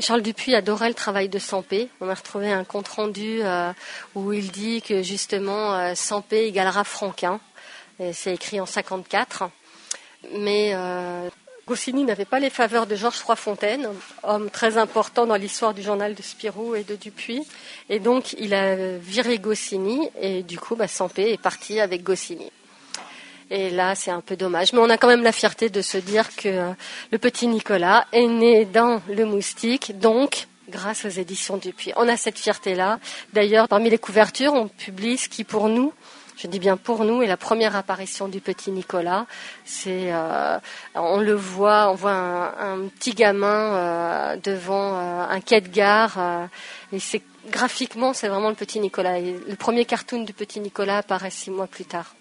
Charles Dupuis adorait le travail de Sampé. On a retrouvé un compte-rendu où il dit que justement Sampé égalera Franquin. Et c'est écrit en 54. Mais Goscinny n'avait pas les faveurs de Georges Froidfontaine, homme très important dans l'histoire du journal de Spirou et de Dupuis. Et donc il a viré Goscinny et du coup Sampé est parti avec Goscinny. Et là, c'est un peu dommage. Mais on a quand même la fierté de se dire que le petit Nicolas est né dans Le Moustique, donc grâce aux éditions Dupuis. On a cette fierté-là. D'ailleurs, parmi les couvertures, on publie ce qui, pour nous, je dis bien pour nous, est la première apparition du petit Nicolas. On le voit, on voit un petit gamin devant un quai de gare. Et graphiquement, c'est vraiment le petit Nicolas. Et le premier cartoon du petit Nicolas apparaît 6 mois plus tard.